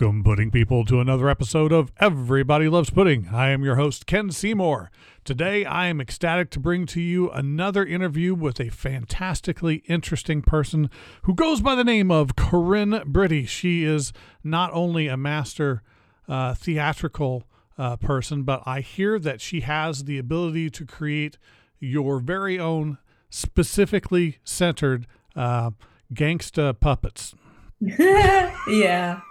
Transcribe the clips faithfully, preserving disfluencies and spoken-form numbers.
Welcome, pudding people, to another episode of Everybody Loves Pudding. I am your host, Ken Seymour. Today, I am ecstatic to bring to you another interview with a fantastically interesting person who goes by the name of Corinne Briddy. She is not only a master uh, theatrical uh, person, but I hear that she has the ability to create your very own specifically centered uh, gangsta puppets. Yeah.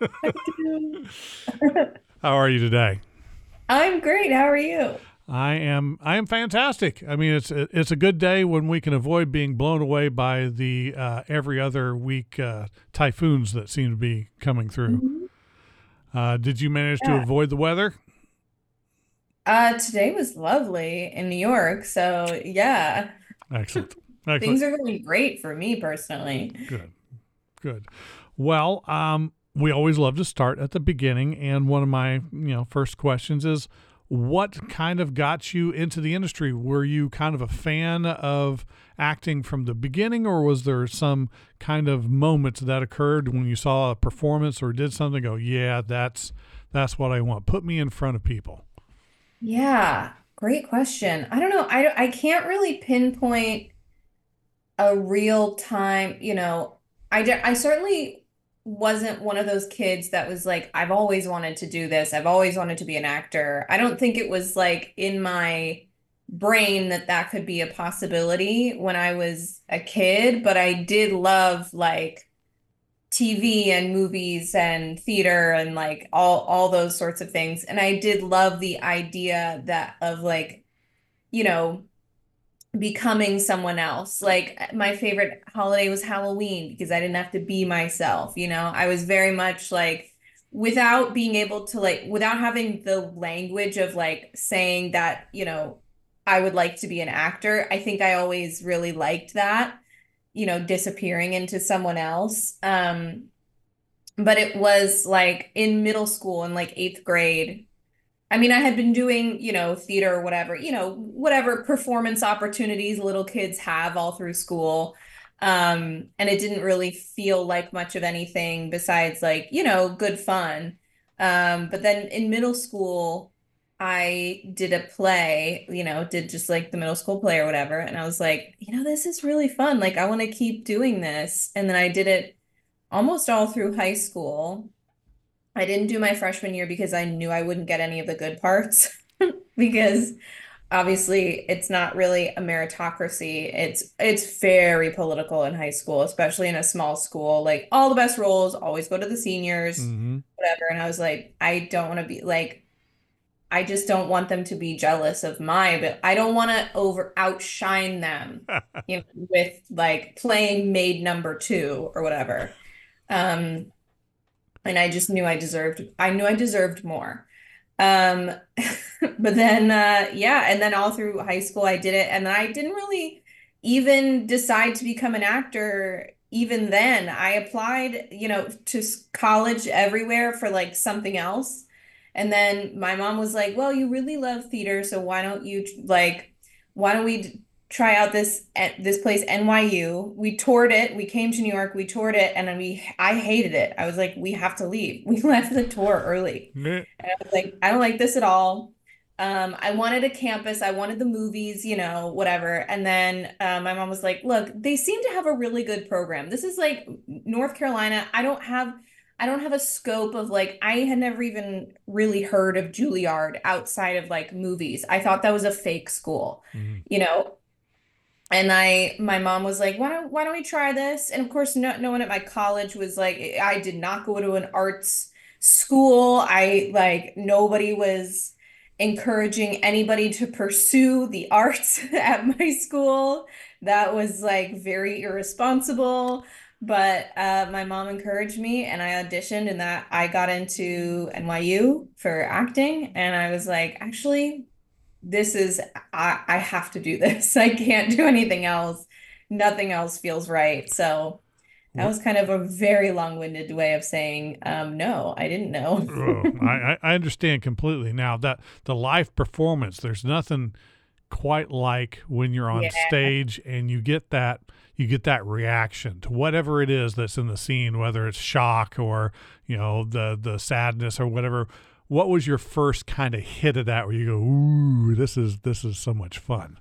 How are you today? I'm great. How are you? I am I am fantastic. I mean, it's it's a good day when we can avoid being blown away by the uh, every other week uh, typhoons that seem to be coming through. Mhm. Uh, did you manage to Yeah. avoid the weather? Uh, today was lovely in New York, so yeah, Excellent. Excellent. things are going great for me personally. Good. Good. Well, um, we always love to start at the beginning, and one of my, you know, first questions is, what kind of got you into the industry? Were you kind of a fan of acting from the beginning, or was there some kind of moment that occurred when you saw a performance or did something, go, yeah, that's that's what I want. Put me in front of people. Yeah, great question. I don't know. I, I can't really pinpoint a real time, you know, I, de- I certainly wasn't one of those kids that was like, I've always wanted to do this. I've always wanted to be an actor. I don't think it was like in my brain that that could be a possibility when I was a kid, but I did love like T V and movies and theater and like all all those sorts of things. And I did love the idea that of like, you know, becoming someone else. Like my favorite holiday was Halloween because I didn't have to be myself, you know. I was very much like without being able to like without having the language of like saying that, you know, I would like to be an actor. I think I always really liked that, you know, disappearing into someone else. Um, but it was like in middle school in like eighth grade. I mean, I had been doing, you know, theater or whatever, you know, whatever performance opportunities little kids have all through school. Um, and it didn't really feel like much of anything besides like, you know, good fun. Um, but then in middle school, I did a play, you know, did just like the middle school play or whatever. And I was like, you know, this is really fun. Like, I want to keep doing this. And then I did it almost all through high school. I didn't do my freshman year because I knew I wouldn't get any of the good parts because obviously it's not really a meritocracy. It's it's very political in high school, especially in a small school. Like all the best roles always go to the seniors, Mm-hmm. whatever. And I was like, I don't want to be like, I just don't want them to be jealous of my, but I don't want to over outshine them, you know, with like playing maid number two or whatever. Um, and I just knew I deserved I knew I deserved more. Um, but then uh yeah, and then all through high school I did it and then I didn't really even decide to become an actor even then. I applied, you know, to s- college everywhere for like something else. And then my mom was like, "Well, you really love theater, so why don't you like why don't we try out this at this place N Y U. We toured it. We came to New York. We toured it, and then we I hated it. I was like, we have to leave. We left the tour early, and I was like, I don't like this at all. Um, I wanted a campus. I wanted the movies, you know, whatever. And then uh, my mom was like, look, they seem to have a really good program. This is like North Carolina. I don't have. I don't have a scope of like I had never even really heard of Juilliard outside of like movies. I thought that was a fake school, Mm-hmm. you know, and I, my mom was like, why don't, why don't we try this? And of course, no, no one at my college was like, I did not go to an arts school. I like, nobody was encouraging anybody to pursue the arts at my school. That was like very irresponsible. But uh, my mom encouraged me and I auditioned and that I got into N Y U for acting. And I was like, actually, this is I, I have to do this. I can't do anything else. Nothing else feels right. So that was kind of a very long-winded way of saying, um, no, I didn't know. Oh, I, I I understand completely now that the live performance, there's nothing quite like when you're on Yeah. stage and you get that you get that reaction to whatever it is that's in the scene, whether it's shock or, you know, the the sadness or whatever. What was your first kind of hit of that where you go, ooh, this is this is so much fun?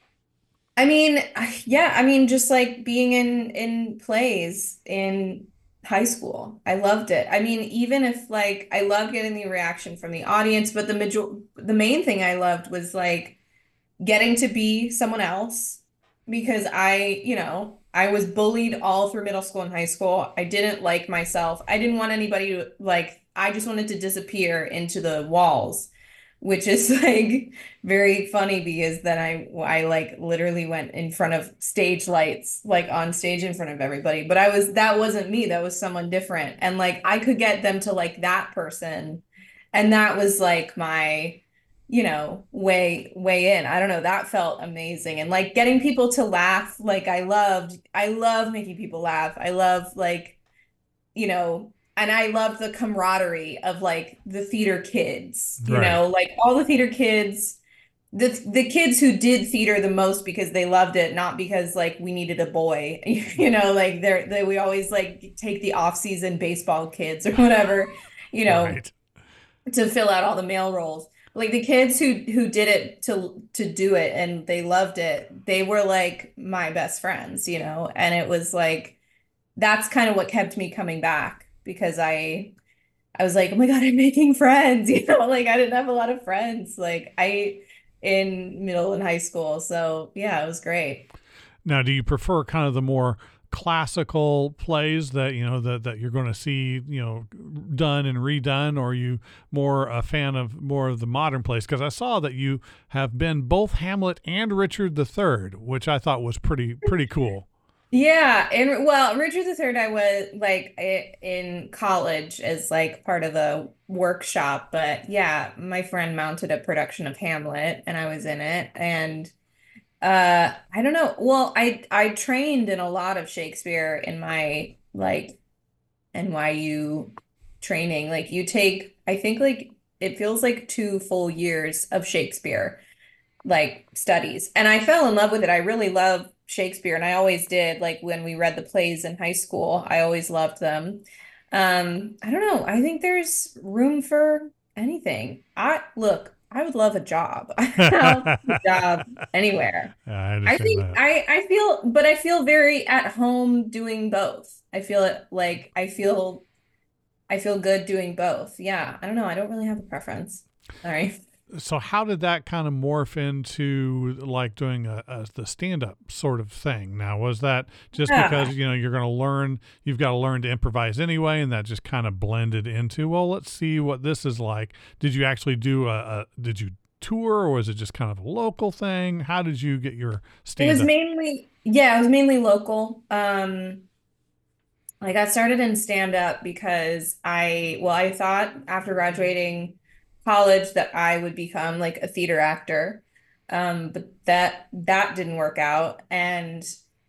I mean, yeah, I mean, just like being in in plays in high school. I loved it. I mean, even if like I loved getting the reaction from the audience, but the major the main thing I loved was like getting to be someone else because I, you know, I was bullied all through middle school and high school. I didn't like myself. I didn't want anybody to like, I just wanted to disappear into the walls, which is like very funny because then I I like literally went in front of stage lights, like on stage in front of everybody. But I was that wasn't me, that was someone different. And like I could get them to like that person. And that was like my you know, way, way in. I don't know. That felt amazing. And like getting people to laugh, like I loved, I love making people laugh. I love like, you know, and I love the camaraderie of like the theater kids, you Right. know, like all the theater kids, the the kids who did theater the most because they loved it, not because like we needed a boy, you know, like they're they we always like take the off-season baseball kids or whatever, you know, Right. to fill out all the male roles. Like the kids who who did it to to do it and they loved it, they were like my best friends, you know? And it was like that's kind of what kept me coming back because I I was like, "Oh my God, I'm making friends." You know, like I didn't have a lot of friends like I in middle and high school. So, yeah, it was great. Now, do you prefer kind of the more classical plays that you know that that you're going to see you know done and redone, or are you more a fan of more of the modern plays? Because I saw that you have been both Hamlet and Richard the Third, which I thought was pretty pretty cool. Yeah, and well, Richard the Third, I was like I, in college as like part of the workshop, but yeah, my friend mounted a production of Hamlet and I was in it. And uh I don't know. Well, I I trained in a lot of Shakespeare in my like N Y U training. Like you take, I think like it feels like two full years of Shakespeare like studies. And I fell in love with it. I really love Shakespeare and I always did. Like when we read the plays in high school, I always loved them. Um, I don't know. I think there's room for anything. I look, I would love a job. I'll take a job I anywhere. I understand think that. I I feel, but I feel very at home doing both. I feel it like I feel I feel good doing both. Yeah. I don't know. I don't really have a preference. Sorry. So how did that kind of morph into like doing a, a the stand up sort of thing? Now, was that just Yeah. because you know you're going to learn, you've got to learn to improvise anyway, and that just kind of blended into, well, let's see what this is like? Did you actually do a, a did you tour, or was it just kind of a local thing? How did you get your It stand was up? mainly, yeah, it was mainly local. Um, like I started in stand up because I, well, I thought after graduating college that I would become like a theater actor. Um, but that that didn't work out. And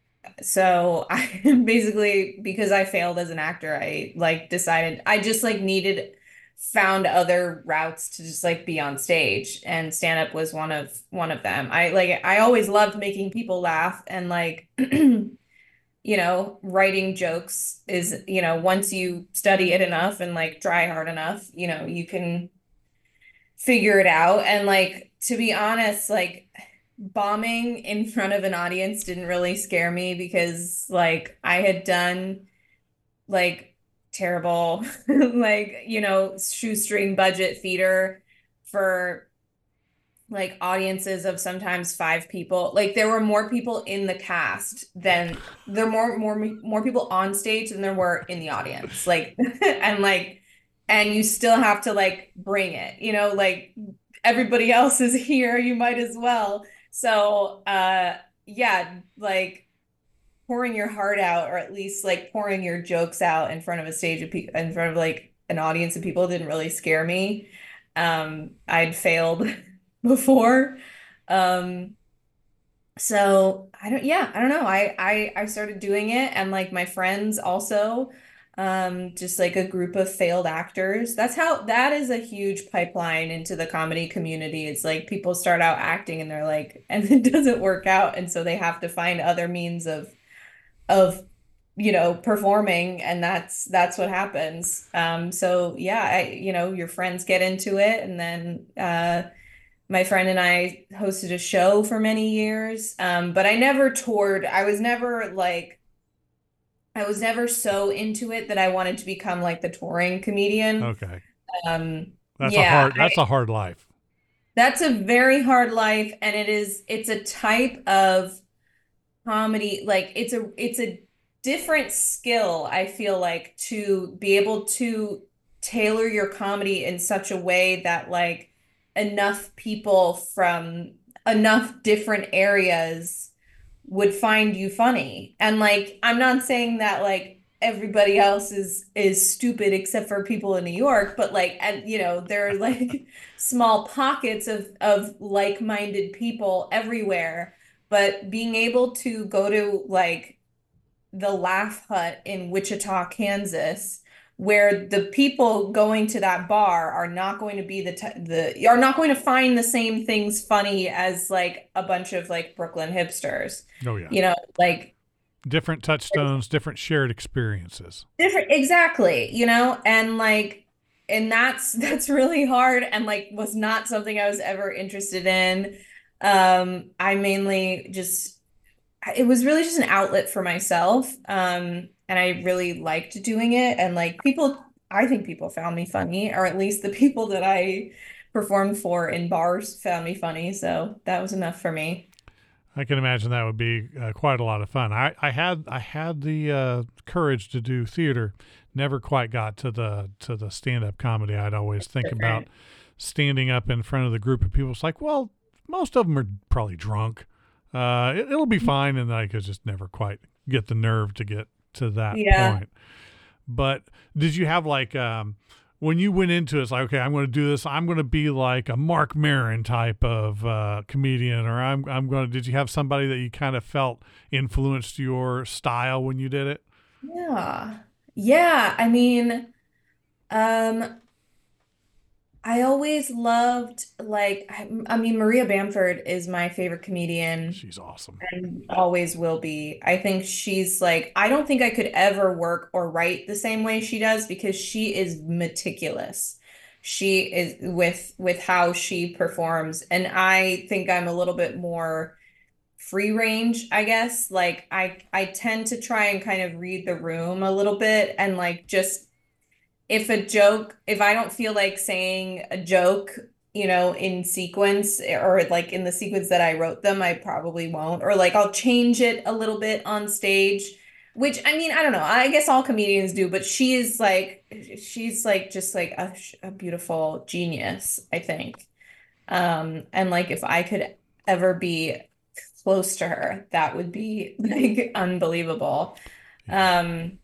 so I basically because I failed as an actor, I like decided I just like needed found other routes to just like be on stage and stand up was one of one of them. I like I always loved making people laugh and like you know, writing jokes is, you know, once you study it enough and like try hard enough, you know, you can figure it out. And like, to be honest, like bombing in front of an audience didn't really scare me because like I had done like terrible, like, you know, shoestring budget theater for like audiences of sometimes five people. Like there were more people in the cast than there were more more more people on stage than there were in the audience. Like and like and you still have to like bring it, you know, like everybody else is here, you might as well. So uh yeah, like pouring your heart out or at least like pouring your jokes out in front of a stage of people in front of like an audience of people didn't really scare me. Um, I'd failed before. Um, so I don't, yeah, I don't know. I, I, I started doing it and like my friends also, Um, just like a group of failed actors. That's how that is a huge pipeline into the comedy community. It's like people start out acting and they're like, and it doesn't work out, and so they have to find other means of of you know performing, and that's that's what happens. Um, so yeah, I, you know, your friends get into it, and then uh my friend and I hosted a show for many years. Um, but I never toured. I was never like I was never so into it that I wanted to become like the touring comedian. Okay. Um, That's a yeah, hard, that's a hard life. that's a very hard life, and it is it's a type of comedy, like it's a it's a different skill, I feel like, to be able to tailor your comedy in such a way that like enough people from enough different areas would find you funny. And like I'm not saying that like everybody else is is stupid except for people in New York, but like, and you know, there are like small pockets of of like-minded people everywhere. But being able to go to like the Laugh Hut in Wichita, Kansas, where the people going to that bar are not going to be the t the are not going to find the same things funny as like a bunch of like Brooklyn hipsters. Oh yeah. You know, like Different touchstones, different shared experiences. different, exactly, you know, and like and that's that's really hard, and like was not something I was ever interested in. Um, I mainly just it was really just an outlet for myself. Um, and I really liked doing it. And like people, I think people found me funny, or at least the people that I performed for in bars found me funny. So that was enough for me. I can imagine that would be uh, quite a lot of fun. I, I had I had the uh, courage to do theater. Never quite got to the to the stand up comedy. I'd always think about Different. standing up in front of the group of people. It's like, well, most of them are probably drunk. Uh, it, it'll be fine, and I could just never quite get the nerve to get to that Yeah. point. But did you have like um, when you went into it, it's like, okay, I'm going to do this. I'm going to be like a Mark Maron type of uh, comedian, or I'm I'm going to. Did you have somebody that you kind of felt influenced your style when you did it? Yeah. Yeah. I mean, um, I always loved like I, I mean Maria Bamford is my favorite comedian She's awesome. and always will be. I think she's like, I don't think I could ever work or write the same way she does because she is meticulous. She is with with how she performs. And I think I'm a little bit more free range, I guess. Like I I tend to try and kind of read the room a little bit and like just if a joke, if I don't feel like saying a joke, you know, in sequence or like in the sequence that I wrote them, I probably won't. Or like I'll change it a little bit on stage, which I mean, I don't know. I guess all comedians do, but she is like, she's like just like a, a beautiful genius, I think. Um, and like if I could ever be close to her, that would be like unbelievable. Yeah. Um,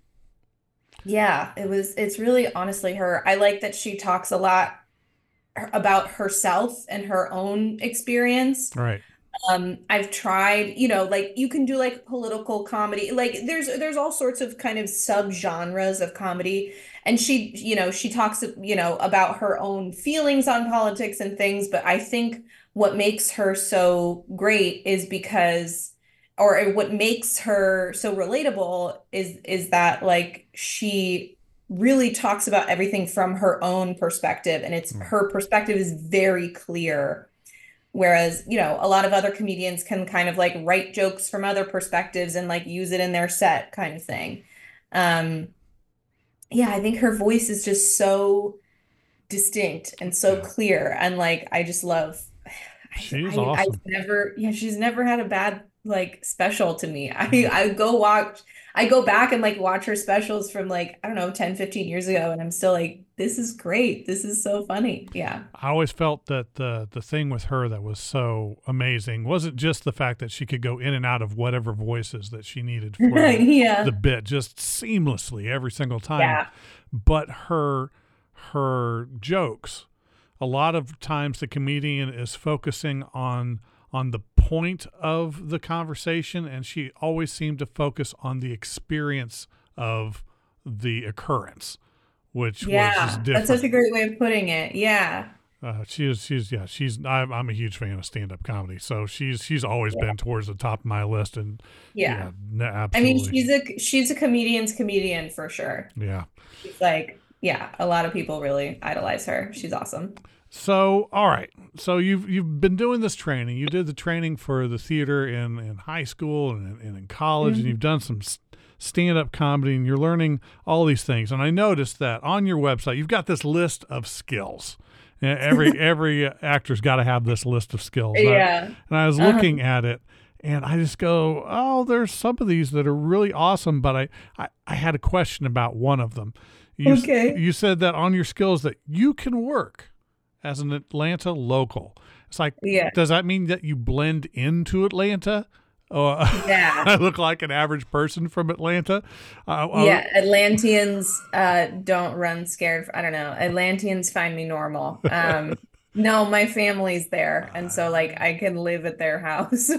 yeah, it was, it's really honestly her. I like that she talks a lot about herself and her own experience. Right. Um, I've tried, you know, like you can do like political comedy. Like there's there's all sorts of kind of subgenres of comedy. And she, you know, she talks, you know, about her own feelings on politics and things, but I think what makes her so great is because or what makes her so relatable is is that like she really talks about everything from her own perspective, and it's Mm. her perspective is very clear. Whereas, you know, a lot of other comedians can kind of like write jokes from other perspectives and like use it in their set kind of thing. Um, yeah, I think her voice is just so distinct and so Yeah. clear. And like, I just love, I, She's I, I've awesome. never, yeah, she's never had a bad like special to me. I, Mm. I go watch, I go back and like watch her specials from like, I don't know, ten, fifteen years ago. And I'm still like, this is great. This is so funny. Yeah. I always felt that the the thing with her that was so amazing wasn't just the fact that she could go in and out of whatever voices that she needed for the the Yeah. bit just seamlessly every single time, Yeah. but her her jokes. A lot of times the comedian is focusing on on the point of the conversation, and she always seemed to focus on the experience of the occurrence, which was Yeah, just that's such a different. great way of putting it. Yeah. Uh, she is, she's, yeah, she's. I'm, I'm a huge fan of stand-up comedy, so she's, she's always Yeah. been towards the top of my list, and Yeah. yeah, n- I mean, absolutely, she's a she's a comedian's comedian for sure. yeah. She's like, yeah, a lot of people really idolize her. She's awesome. So, all right. So you've you've been doing this training. You did the training for the theater in, in high school and, and in college, and Mhm. you've done some s- stand-up comedy, and you're learning all these things. And I noticed that on your website, you've got this list of skills. And Every every actor's got to have this list of skills. And I, Yeah. and I was Uh-huh. looking at it, and I just go, oh, there's some of these that are really awesome, but I, I, I had a question about one of them. You, s- Okay. you said that on your skills that you can work as an Atlanta local. It's like, Yeah. does that mean that you blend into Atlanta? Or Yeah. I look like an average person from Atlanta? Uh, uh, Yeah, Atlanteans uh don't run scared. I don't know. Atlanteans find me normal. Um no, my family's there, and so like I can live at their house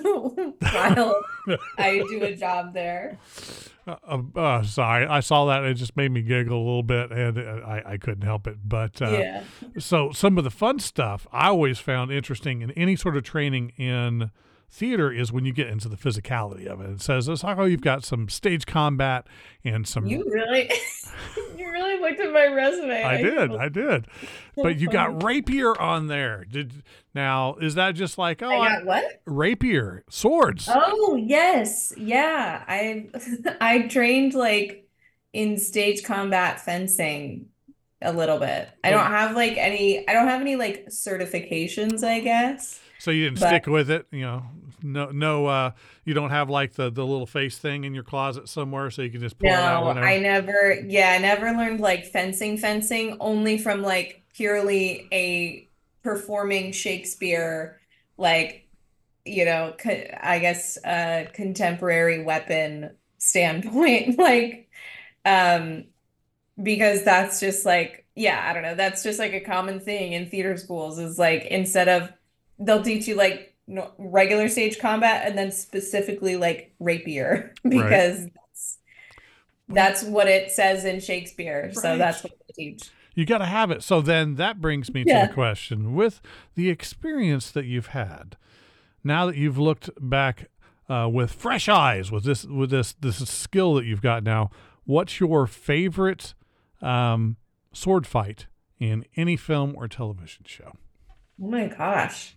while I do a job there. uh, uh, sorry, I saw that. It just made me giggle a little bit, and uh, I, I couldn't help it. But uh, Yeah. so some of the fun stuff I always found interesting in any sort of training in theater is when you get into the physicality of it. It says it's like, oh, you've got some stage combat and some. You really you really looked at my resume. I did, I did, So but you funny. got rapier on there. Did now is that just like, oh, I I, got what? rapier swords? Oh, yes. Yeah. I I trained like in stage combat fencing a little bit. I So, don't have like any I don't have any like certifications, I guess. so you didn't But stick with it, you know? No, no. Uh, you don't have like the the little face thing in your closet somewhere, so you can just pull it out no, I whenever. never yeah, I never learned like fencing fencing only from like purely a performing Shakespeare like you know, co I guess uh contemporary weapon standpoint like um because that's just like yeah I don't know that's just like a common thing in theater schools is like instead of they'll teach you like no, regular stage combat and then specifically like rapier Right. because that's that's what it says in Shakespeare, so Right. that's what they teach. You got to have it. So then that brings me to the Yeah. question: with the experience that you've had, now that you've looked back uh, with fresh eyes, with this with this this skill that you've got now, what's your favorite um, sword fight in any film or television show? Oh my gosh.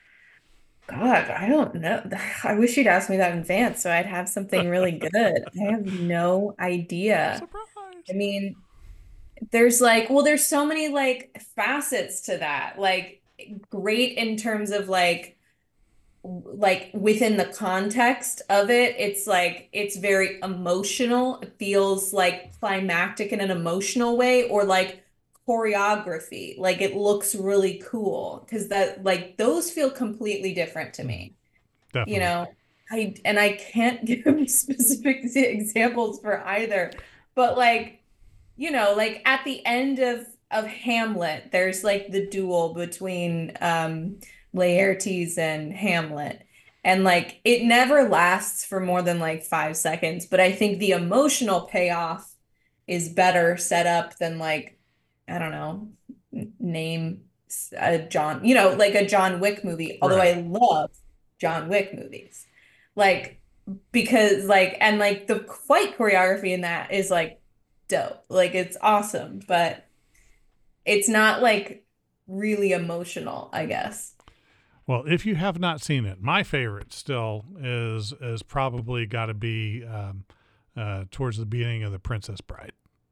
God, I don't know. I wish you'd asked me that in advance so I'd have something really good. I have no idea. I Surprise! mean, there's like, well, there's so many like facets to that. Like great in terms of like like within the context of it, it's like it's very emotional. It feels like climactic in an emotional way, or like choreography. Like it looks really cool because that like those feel completely different to Mhm. me. You Definitely. know, I and I can't give specific examples for either, but like you know, like at the end of of Hamlet, there's like the duel between um Laertes and Hamlet. And like it never lasts for more than like five seconds, but I think the emotional payoff is better set up than like, I don't know, n- name s- a John, you know, like a John Wick movie, although Right. I love John Wick movies. Like because like and like the fight choreography in that is like dope. Like it's awesome, but it's not like really emotional, I guess. Well, if you have not seen it, my favorite still is is probably got to be um, uh, towards the beginning of The Princess Bride.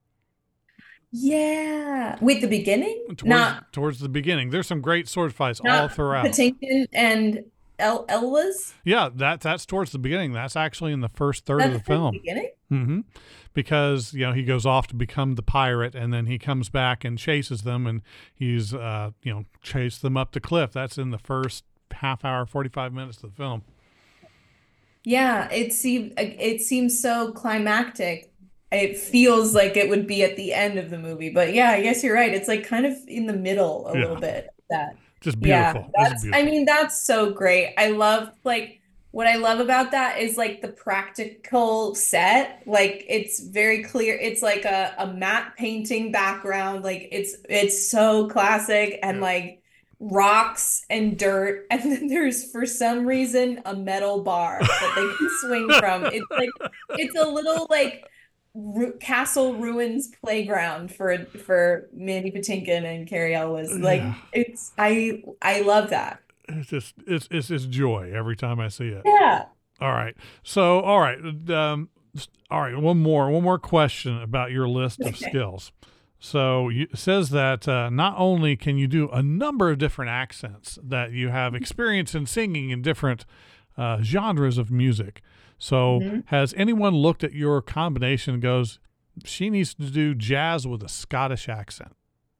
Yeah. Wait, the beginning? Towards Not towards the beginning, there's some great sword fights all not throughout. Patinkin and El Elwas? Yeah, that that's towards the beginning. That's actually in the first third of the That's the film. beginning? hmm Because you know he goes off to become the pirate, and then he comes back and chases them, and he's uh, you know chased them up the cliff. That's in the first half hour, forty five minutes of the film. Yeah, it seems it seems so climactic. It feels like it would be at the end of the movie, but yeah, I guess you're right. It's like kind of in the middle a little Yeah, bit of that. just Yeah, beautiful. It's that's I beautiful. mean that's so great. I love like what I love about that is like the practical set. Like it's very clear. It's like a, a matte painting background. Like it's it's so classic and Yeah. like rocks and dirt. And then there's for some reason a metal bar that they can swing from. It's like it's a little like ru castle ruins playground for for Mandy Patinkin and Carrie Elwes. Yeah. Like it's I I love that. It's just it's it's just joy every time I see it. Yeah. All right. So all right. Um, all right. One more one more question about your list of Okay. skills. So you, it says that uh, not only can you do a number of different accents, that you have experience in singing in different uh, genres of music. So Mhm. has anyone looked at your combination and goes, she needs to do jazz with a Scottish accent?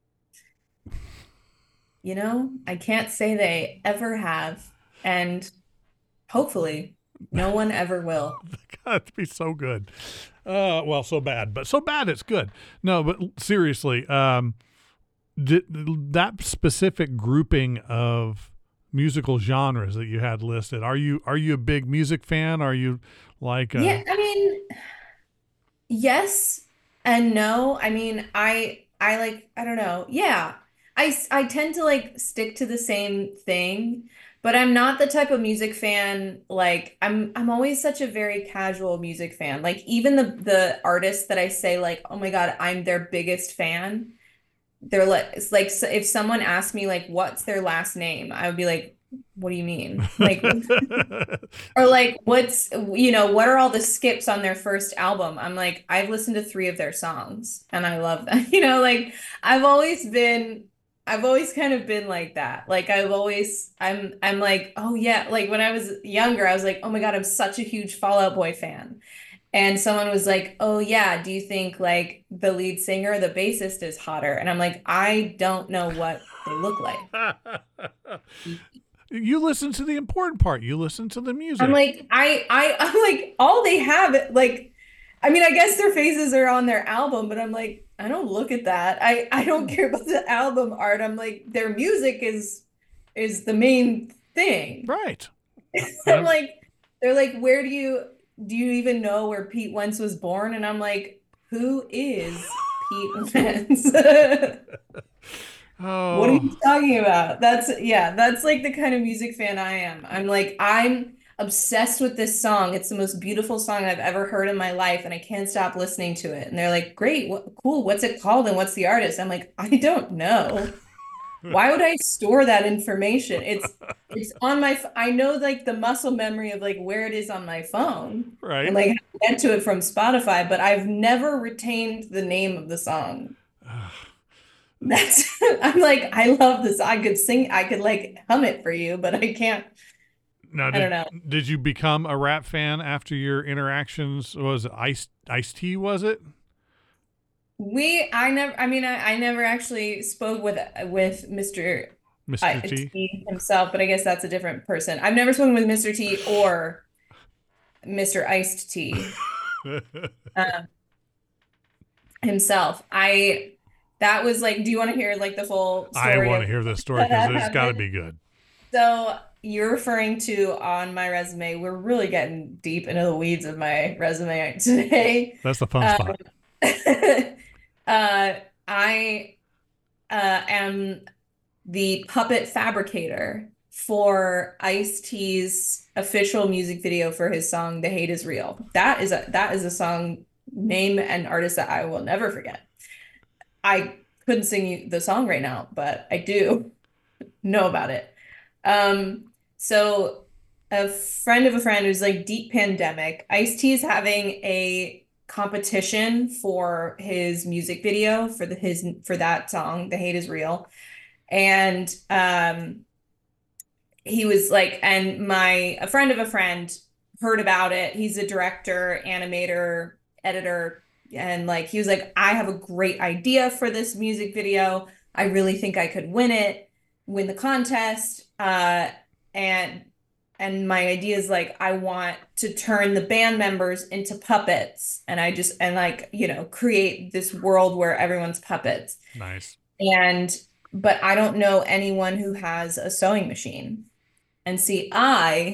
You know, I can't say they ever have, and hopefully no one ever will. God, it'd be so good. Uh, well, so bad, but so bad it's good. No, but seriously, um, did, that specific grouping of musical genres that you had listed, are you are you a big music fan? Are you like uh Yeah, I mean, yes and no. I mean, I I like I don't know. Yeah. I s- I tend to like stick to the same thing, but I'm not the type of music fan like I'm I'm always such a very casual music fan. Like even the the artists that I say like, "Oh my God, I'm their biggest fan." They're like it's like so if someone asked me like what's their last name, I would be like, "What do you mean?" Like or like, what's, you know, what are all the skips on their first album? I'm like, I've listened to three of their songs and I love them. You know, like I've always been, I've always kind of been like that. Like I've always, I'm, I'm like, oh yeah. Like when I was younger, I was like, oh my God, I'm such a huge Fall Out Boy fan. And someone was like, oh yeah, do you think like the lead singer or the bassist is hotter? And I'm like, I don't know what they look like. You listen to the important part. You listen to the I'm music. like, I, I, I'm like, all they have, like, I mean, I guess their faces are on their album, but I'm like, I don't look at that. I, I don't care about the album art. I'm like, their music is, is the main thing. Right. I'm And like, they're like, where do you, do you even know where Pete Wentz was born? And I'm like, who is Pete Wentz? What are oh, you talking about? That's yeah, that's like the kind of music fan I am. I'm like, I'm obsessed with this song. It's the most beautiful song I've ever heard in my life, and I can't stop listening to it. And they're like, great, what, cool, what's it called and what's the artist? I'm like, I don't know. Why would I store that information? It's it's on my, ph- I know like the muscle memory of like where it is on my phone and right. like how to get to it from Spotify, but I've never retained the name of the song. That's I'm like, I love this. I could sing, I could like hum it for you, but I can't, Now, I don't did know. did you become a rap fan after your interactions? Was it Ice Ice T? Was it We I never I mean I, I never actually spoke with with mister Mister I, T? T himself, but I guess that's a different person. I've never spoken with mister T or mister Iced T um, himself. I that was like, do you want to hear like the full I story want to of hear this story that because it's got to happened? be good. So you're referring to on my resume. We're really getting deep into the weeds of my resume today. That's the fun Um, spot. uh, I uh, am the puppet fabricator for Ice-T's official music video for his song "The Hate Is Real." That is a that is a song name and artist that I will never forget. I couldn't sing you the song right now, but I do know about it. Um, so a friend of a friend who's like deep pandemic, Ice-T is having a competition for his music video for the his for that song, The Hate Is Real. And um he was like, and my a friend of a friend heard about it. He's a director, animator, editor, and like he was like, I have a great idea for this music video. I really think I could win it, win the contest. Uh, and and my idea is like I want to turn the band members into puppets, and I just and like you know create this world where everyone's puppets. Nice. And but I don't know anyone who has a sewing machine. And see, I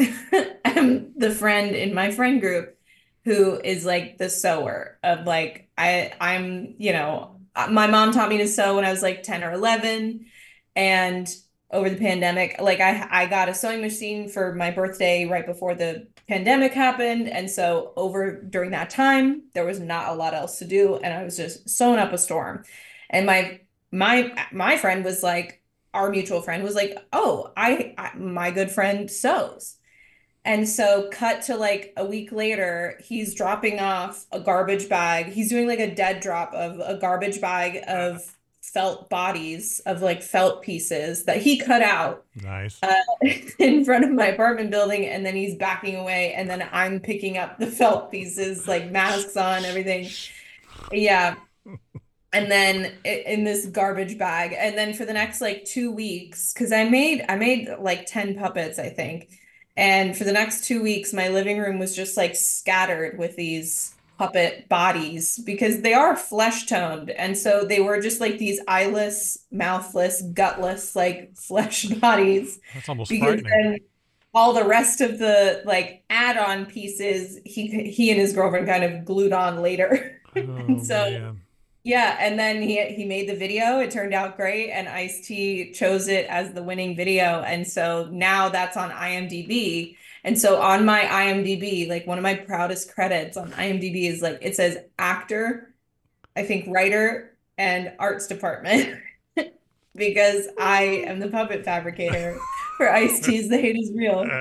am the friend in my friend group who is like the sewer of like I I'm, you know, my mom taught me to sew when I was like ten or eleven, and over the pandemic, like I I got a sewing machine for my birthday right before the pandemic happened, and so over during that time there was not a lot else to do and I was just sewing up a storm. And my my my friend was like, our mutual friend was like, "Oh, I, I my good friend sews." And so, cut to like a week later, he's dropping off a garbage bag. He's doing like a dead drop of a garbage bag of felt bodies, of like felt pieces that he cut out Nice. uh, in front of my apartment building. And then he's backing away. And then I'm picking up the felt pieces, like masks on, everything. Yeah. And then in this garbage bag. And then for the next like two weeks, because I made I made like ten puppets, I think. And for the next two weeks, my living room was just like scattered with these puppet bodies because they are flesh toned. And so they were just like these eyeless, mouthless, gutless, like flesh bodies. That's almost Because frightening. then all the rest of the like add-on pieces, he he and his girlfriend kind of glued on later. And Oh so man. yeah, and then he he made the video. It turned out great, and Ice-T chose it as the winning video. And so now that's on IMDb. And so on my IMDb, like one of my proudest credits on IMDb is like it says actor, I think writer, and arts department because I am the puppet fabricator for Ice-T's The Hate Is Real.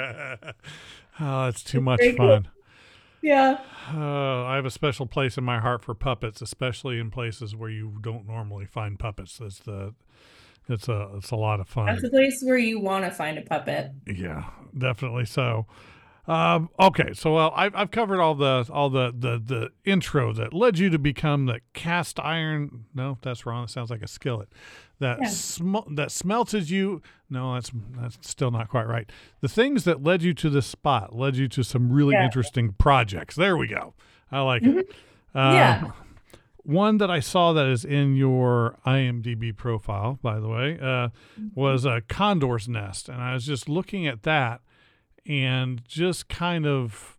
Oh, it's too It's much very cool. fun. Yeah. Uh, I have a special place in my heart for puppets, especially in places where you don't normally find puppets. That's the it's a it's a lot of That's fun. a place where you want to find a puppet. Yeah, definitely so. Um, okay, so well, I've I've covered all the all the, the the intro that led you to become the cast iron. No, that's wrong. It sounds like a skillet. That Yeah. sm- that smelted you. No, that's that's still not quite right. The things that led you to this spot led you to some really Yeah. interesting projects. There we go. I like it. Mhm. Um, Yeah. one that I saw that is in your IMDb profile, by the way, uh, was a Condor's Nest, and I was just looking at that and just kind of,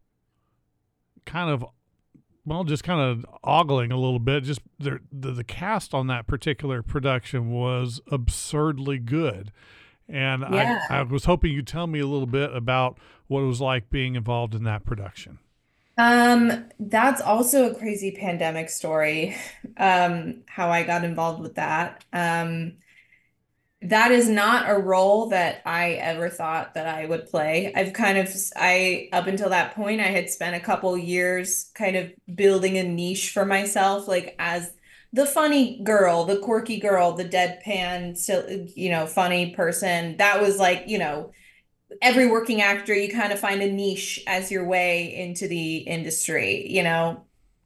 kind of, well, just kind of ogling a little bit. Just the, the the cast on that particular production was absurdly good, and I Yeah. I was hoping you'd tell me a little bit about what it was like being involved in that production. Um, that's also a crazy pandemic story, um, how I got involved with that. Um, that is not a role that I ever thought that I would play. I've kind of, I, up until that point, I had spent a couple years kind of building a niche for myself, like as the funny girl, the quirky girl, the deadpan, so, you know, funny person. That was like, you know, every working actor, you kind of find a niche as your way into the industry, you know?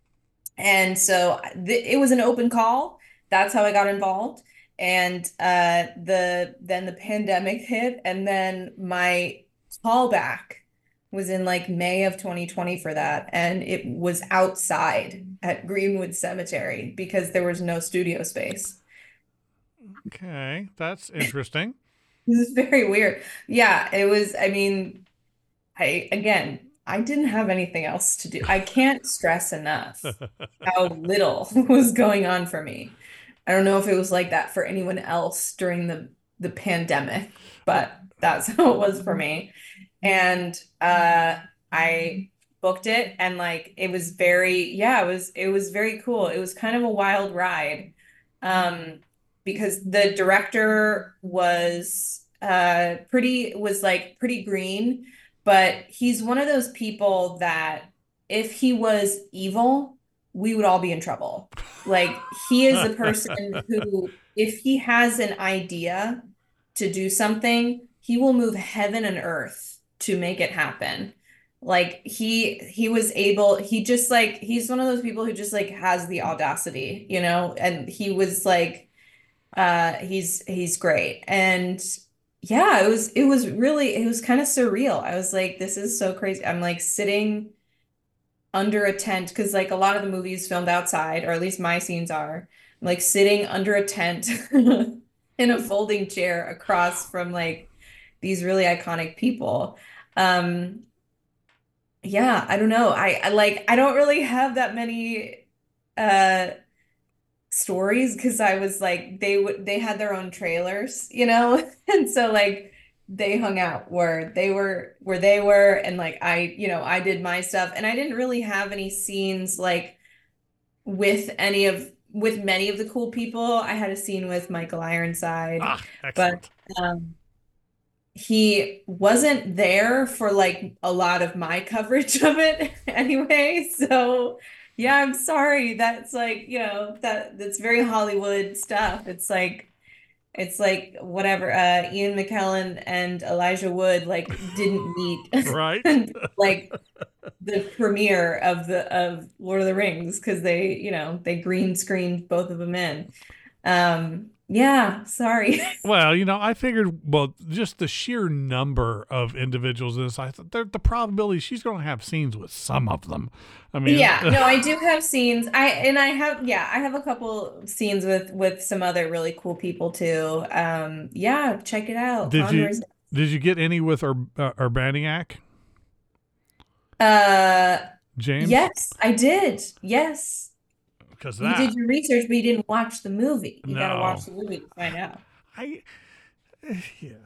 And so th it was an open call. That's how I got involved. And uh, the then the pandemic hit, and then my callback was in like May of twenty twenty for that, and it was outside at Greenwood Cemetery because there was no studio space. Okay, that's interesting. This is very weird. Yeah, it was, I mean, I again, I didn't have anything else to do. I can't stress enough how little was going on for me. I don't know if it was like that for anyone else during the the pandemic, but that's how it was for me. And uh I booked it, and like it was very, yeah, it was it was very cool. It was kind of a wild ride. Um because the director was uh pretty was like pretty green, but he's one of those people that if he was evil, we would all be in trouble. Like he is a person who, if he has an idea to do something, he will move heaven and earth to make it happen. Like he he was able, he just like he's one of those people who just like has the audacity, you know, and he was like uh he's he's great. And yeah, it was it was really it was kind of surreal. I was like, this is so crazy. I'm like sitting under a tent because like a lot of the movies filmed outside, or at least my scenes are. I'm like sitting under a tent in a folding chair across from like these really iconic people. Um, yeah, I don't know. I, I like I don't really have that many uh stories because I was like they would they had their own trailers, you know? And so like they hung out where they were where they were and like I, you know, I did my stuff and I didn't really have any scenes like with any of with many of the cool people. I had a scene with Michael Ironside, Ah, but excellent. um he wasn't there for like a lot of my coverage of it anyway. So yeah, I'm sorry. That's like, you know, that that's very Hollywood stuff. It's like it's like whatever uh Ian McKellen and Elijah Wood like didn't meet Right? like the premiere of the of Lord of the Rings because they, you know, they green screened both of them in. Um yeah, sorry. Well, you know, I figured, well, just the sheer number of individuals in this, I thought the probability she's going to have scenes with some of them. I mean, Yeah, no, I do have scenes. I and I have yeah, I have a couple scenes with with some other really cool people too. Um, yeah, check it out. did Converse. you did you get any with Ur, uh, Urbaniak, Uh, James? yes, I did. Yes. Because You did that, your research, but you didn't watch the movie. You got to no, watch the movie to find out. I, yeah.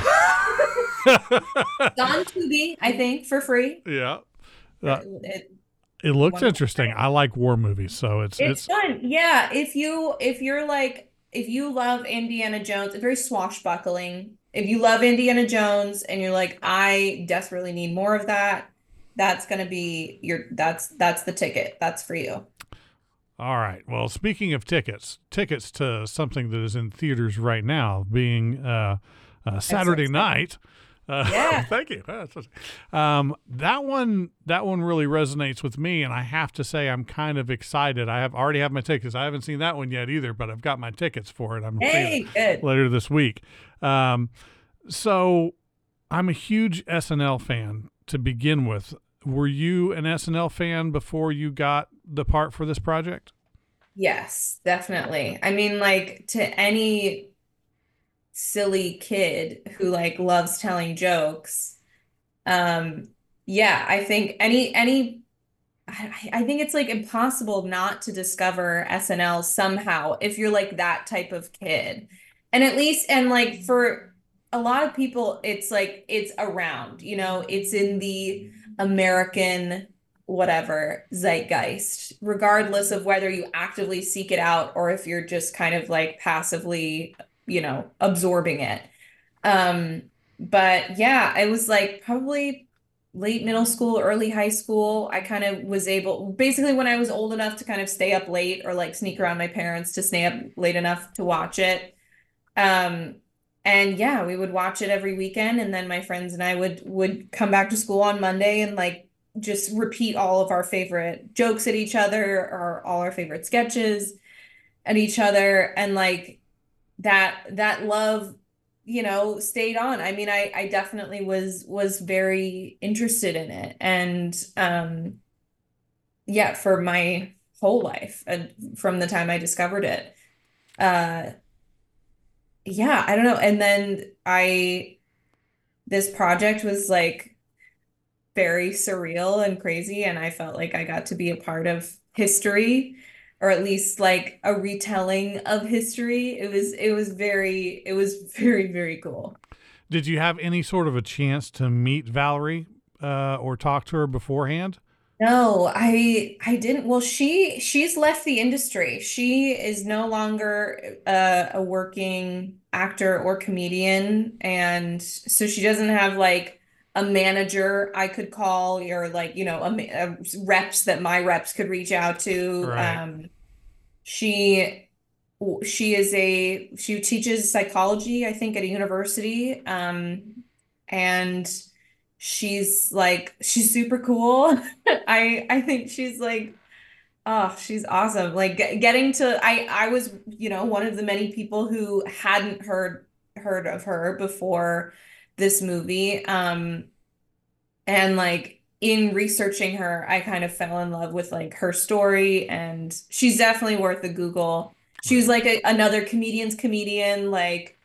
It's on Tubi, I think, for free. Yeah. Uh, It, it, it looks wonderful. interesting. I like war movies, so it's It's it's fun. Yeah, if you if you're like if you love Indiana Jones, it's very swashbuckling. If you love Indiana Jones and you're like, I desperately need more of that, that's gonna be your that's that's the ticket. That's for you. all right. Well, speaking of tickets, tickets to something that is in theaters right now, being uh, uh, I'm so Saturday excited. night. Uh, Yeah. thank you. Uh, Um, that one, that one really resonates with me, and I have to say, I'm kind of excited. I have already have my tickets. I haven't seen that one yet either, but I've got my tickets for it. I'm seeing it Hey, good. later this week. Um, so I'm a huge S N L fan to begin with. Were you an S N L fan before you got the part for this project? Yes, definitely. I mean, like to any silly kid who like loves telling jokes, um, yeah, I think any any I, I think it's like impossible not to discover S N L somehow if you're like that type of kid. And at least, and like for a lot of people, it's like it's around, you know, it's in the American whatever zeitgeist, regardless of whether you actively seek it out or if you're just kind of like passively, you know, absorbing it. Um, but yeah, it was like probably late middle school, early high school. I kind of was able, basically when I was old enough to kind of stay up late or like sneak around my parents to stay up late enough to watch it. Um, and yeah, we would watch it every weekend, and then my friends and I would would come back to school on Monday and like just repeat all of our favorite jokes at each other or all our favorite sketches at each other, and like that that love, you know, stayed on. I mean, I I definitely was was very interested in it, and um yeah, for my whole life and from the time I discovered it. Uh yeah, I don't know. And then I this project was like very surreal and crazy, and I felt like I got to be a part of history, or at least like a retelling of history. It was it was very it was very, very cool. Did you have any sort of a chance to meet Valerie uh, or talk to her beforehand? No, I I didn't. Well, she she's left the industry. She is no longer uh, a working actor or comedian, and so she doesn't have like a manager I could call or like, you know, a, ma- a reps that my reps could reach out to. Right. Um, she she is a she teaches psychology, I think, at a university. Um, and she's like she's super cool. I I think she's like oh, she's awesome. Like ge- getting to I I was, you know, one of the many people who hadn't heard heard of her before this movie. Um, and like in researching her, I kind of fell in love with like her story, and she's definitely worth a Google. She was Right. like a, another comedian's comedian, like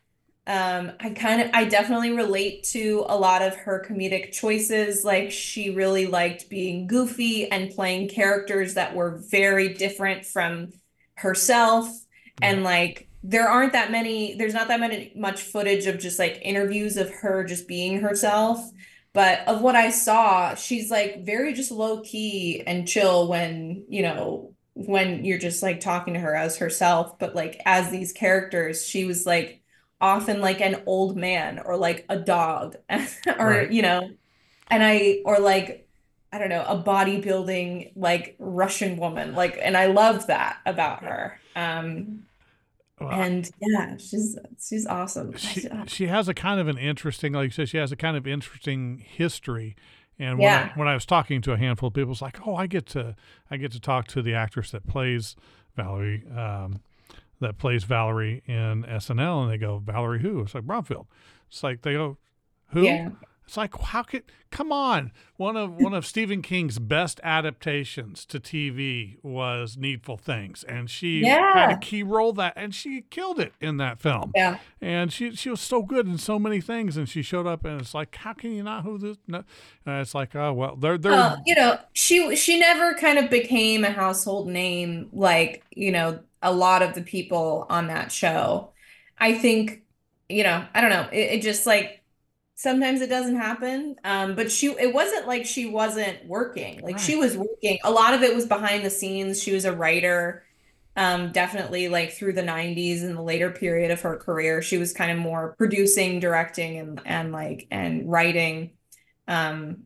Um, I kind of, I definitely relate to a lot of her comedic choices. Like she really liked being goofy and playing characters that were very different from herself. Yeah. And like there aren't that many, there's not that many much footage of just like interviews of her just being herself. But of what I saw, she's like very just low key and chill when, you know, when you're just like talking to her as herself. But like as these characters, she was like often like an old man or like a dog or Right. you know and I or like I don't know, a bodybuilding like Russian woman, like, and I love that about her. um Well, and yeah, she's she's awesome. I she just- uh, she has a kind of an interesting, like you said, she has a kind of interesting history. And when I yeah, when I was talking to a handful of people, it's like, oh, I get to I get to talk to the actress that plays Valerie, um, that plays Valerie in S N L, and they go, Valerie who? It's like Bromfield. It's like they go, who? yeah, It's like, how could, come on. One of one of Stephen King's best adaptations to T V was Needful Things, and she had a yeah, key role that, and she killed it in that film. yeah. And she she was so good in so many things, and she showed up, and it's like, how can you not who this? No, and it's like, oh well, they're they're Uh, you know, she she never kind of became a household name like, you know, a lot of the people on that show. I think, you know, I don't know. It, it just like sometimes it doesn't happen. Um, but she it wasn't like she wasn't working. Like she right. was working. A lot of it was behind the scenes. She was a writer. Um, definitely like through the nineties and the later period of her career, she was kind of more producing, directing and and like and writing. Um,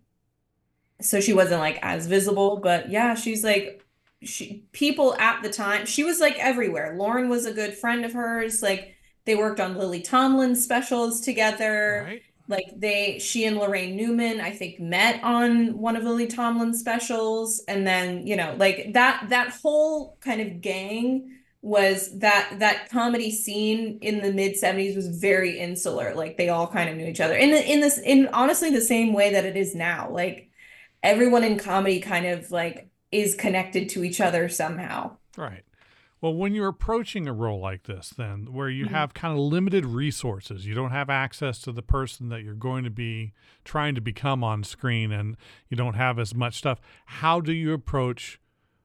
so she wasn't like as visible, but yeah, she's like she people at the time, she was like everywhere. Lauren was a good friend of hers. Like they worked on Lily Tomlin specials together. Right. Like they she and Lorraine Newman, I think, met on one of Lily Tomlin's specials. And then, you know, like that that whole kind of gang was that that comedy scene in the mid seventies was very insular. Like they all kind of knew each other. In the in this in honestly the same way that it is now. Like everyone in comedy kind of like is connected to each other somehow. Right. Well, when you're approaching a role like this, then where you Mhm. have kind of limited resources, you don't have access to the person that you're going to be trying to become on screen, and you don't have as much stuff. How do you approach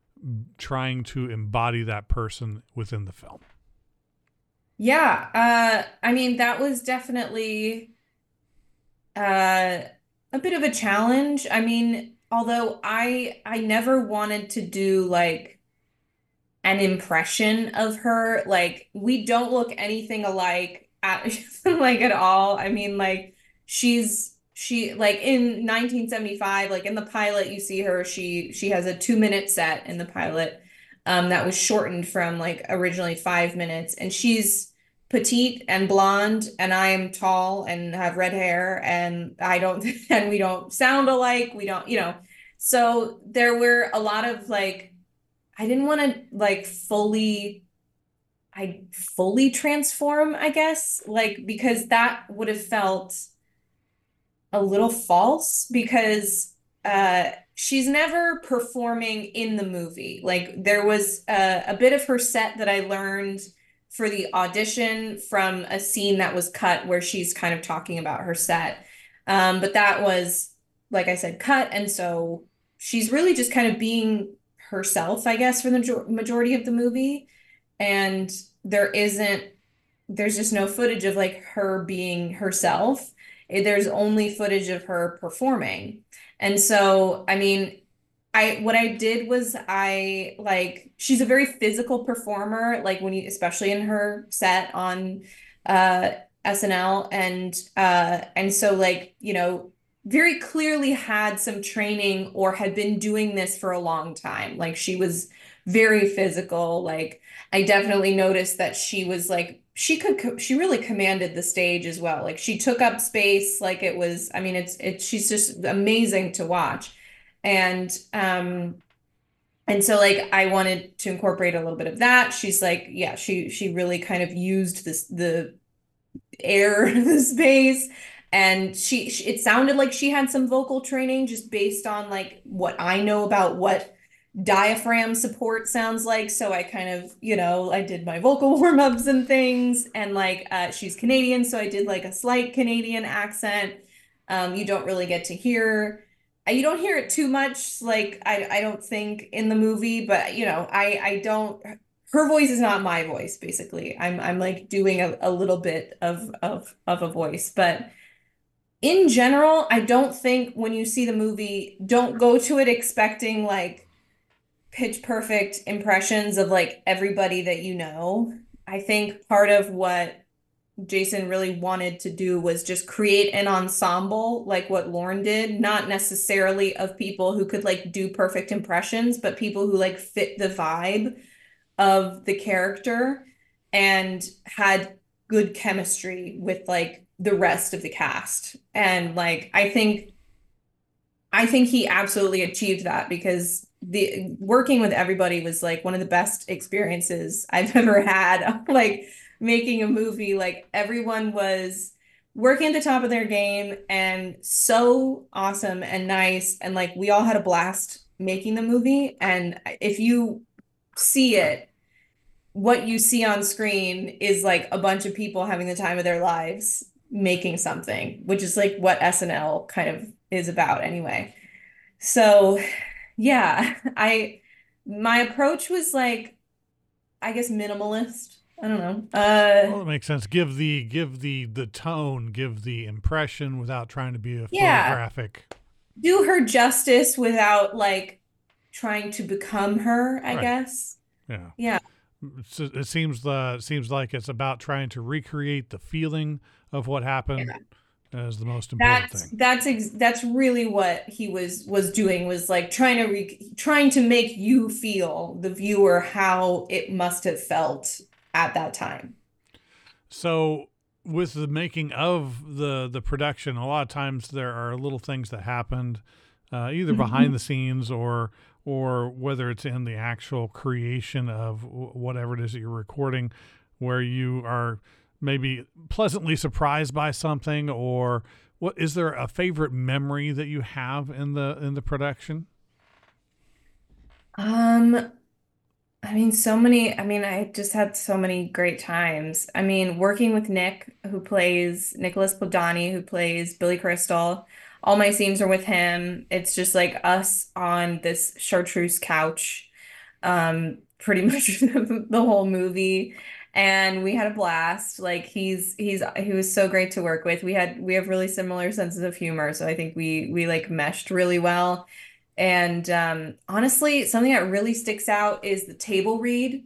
trying to embody that person within the film? Yeah, uh, I mean, that was definitely uh, a bit of a challenge. I mean, although I I never wanted to do like an impression of her. Like we don't look anything alike at like at all. I mean, like she's she like in nineteen seventy-five, like in the pilot, you see her, she she has a two minute set in the pilot, um, that was shortened from like originally five minutes, and she's petite and blonde, and I am tall and have red hair, and I don't and we don't sound alike. We don't, you know. So there were a lot of like I didn't want to like fully I fully transform, I guess, like because that would have felt a little false because uh she's never performing in the movie. Like there was a, a bit of her set that I learned for the audition from a scene that was cut where she's kind of talking about her set. Um, but that was, like I said, cut, and so she's really just kind of being herself, I guess, for the major- majority of the movie. And there isn't, there's just no footage of like her being herself. Eh, There's only footage of her performing. And so, I mean, I what I did was I like she's a very physical performer, like when you especially in her set on uh S N L, and uh and so like, you know, very clearly had some training or had been doing this for a long time. Like she was very physical. Like I definitely noticed that she was like she could co- she really commanded the stage as well. Like she took up space like it was, I mean, it's it's she's just amazing to watch. And um and so like I wanted to incorporate a little bit of that. She's like, yeah, she she really kind of used this the air, the space, and she, she it sounded like she had some vocal training just based on like what I know about what diaphragm support sounds like. So I kind of, you know, I did my vocal warm-ups and things. And like uh, she's Canadian, so I did like a slight Canadian accent. Um, you don't really get to hear, uh, you don't hear it too much, like I, I don't think in the movie, but you know, I I don't. Her voice is not my voice, basically. I'm I'm like doing a, a little bit of of of a voice, but in general, I don't think when you see the movie, don't go to it expecting like pitch perfect impressions of like everybody that you know. I think part of what Jason really wanted to do was just create an ensemble like what Lorne did, not necessarily of people who could like do perfect impressions, but people who like fit the vibe of the character and had good chemistry with like the rest of the cast. And like I think I think he absolutely achieved that because the working with everybody was like one of the best experiences I've ever had. Like making a movie, like everyone was working at the top of their game and so awesome and nice. And like we all had a blast making the movie. And if you see it, what you see on screen is like a bunch of people having the time of their lives making something, which is like what S N L kind of is about anyway. So, yeah, I my approach was like I guess minimalist. I don't know. Uh Well, it makes sense. Give the give the the tone, give the impression without trying to be a yeah, photographic. do her justice without like trying to become her, I Right. guess. Yeah. Yeah. So it seems uh, seems like it's about trying to recreate the feeling of what happened Yeah. as the most important That's thing. that's ex that's really what he was was doing was like trying to re trying to make you feel the viewer how it must have felt at that time. So with the making of the the production, a lot of times there are little things that happened uh, either behind the scenes or or whether it's in the actual creation of w- whatever it is that you're recording, where you are maybe pleasantly surprised by something, or what is there a favorite memory that you have in the in the production? Um, I mean, so many, I mean, I just had so many great times. I mean, working with Nick, who plays Nicholas Podani, who plays Billy Crystal. All my scenes are with him. It's just like us on this chartreuse couch, um, pretty much the whole movie. And we had a blast. Like he's he's he was so great to work with. We had we have really similar senses of humor, so I think we we like meshed really well. And um, honestly, something that really sticks out is the table read.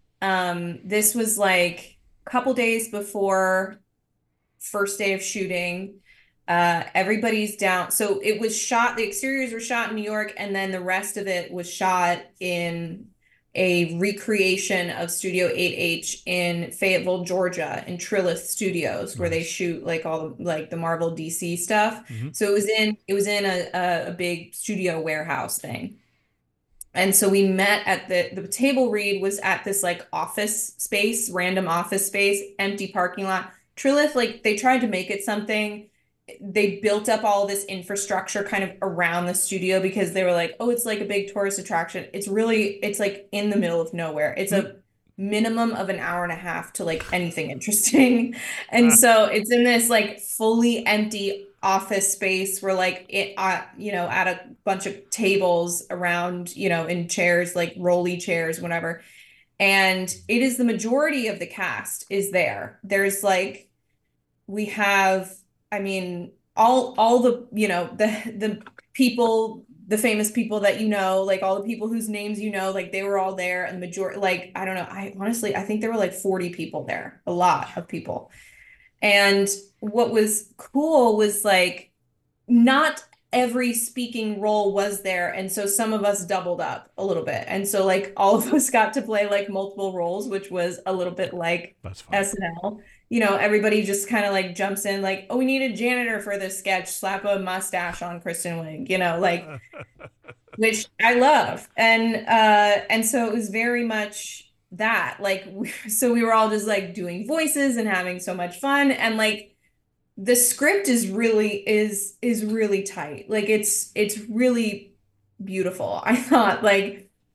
Um, this was like a couple days before first day of shooting. Uh, everybody's down. So it was shot, the exteriors were shot in New York, and then the rest of it was shot in a recreation of Studio eight H in Fayetteville, Georgia, in Trilith Studios, where they Nice. shoot like all the like the Marvel D C stuff. Hmm. So it was in it was in a, a, a big studio warehouse thing. And so we met at the the table read was at this like office space, random office space, empty parking lot. Trilith, like they tried to make it something. They built up all this infrastructure kind of around the studio because they were like, oh, it's like a big tourist attraction. It's really, it's like in the middle of nowhere. It's a minimum of an hour and a half to like anything interesting. And so it's in this like fully empty office space where like it uh, you know at a bunch of tables around you know in chairs like rolly chairs whatever, and it is the majority of the cast is there. There's like we have I mean all all the you know the the people, the famous people that you know, like all the people whose names you know, like they were all there. And the majority, like I don't know, I honestly I think there were like forty people there, a lot of people. And what was cool was like not every speaking role was there. And so some of us doubled up a little bit. And so like all of us got to play like multiple roles, which was a little bit like That's fun. S N L. You know, everybody just kind of like jumps in like, oh, we need a janitor for this sketch, slap a mustache on Kristen Wiig, you know, like which I love. And uh and so it was very much that. Like we, so we were all just like doing voices and having so much fun. And like the script is really is is really tight. Like it's it's really beautiful. I thought like